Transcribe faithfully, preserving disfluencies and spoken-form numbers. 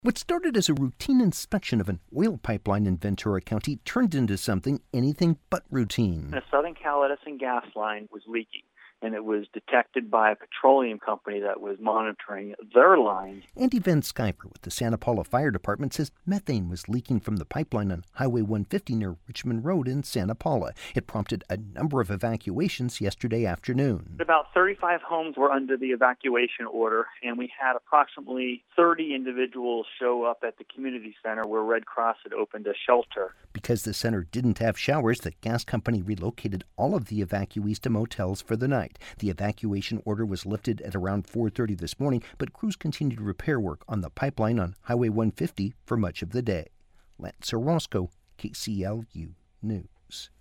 What started as a routine inspection of an oil pipeline in Ventura County turned into something anything but routine. A Southern Cal Edison gas line was leaking, and it was detected by a petroleum company that was monitoring their lines. Andy Van Skyper with the Santa Paula Fire Department says methane was leaking from the pipeline on Highway one fifty near Richmond Road in Santa Paula. It prompted a number of evacuations yesterday afternoon. About thirty-five homes were under the evacuation order, and we had approximately thirty individuals show up at the community center where Red Cross had opened a shelter. Because the center didn't have showers, the gas company relocated all of the evacuees to motels for the night. The evacuation order was lifted at around four thirty this morning, but crews continued repair work on the pipeline on Highway one fifty for much of the day. Lance Orozco, K C L U News.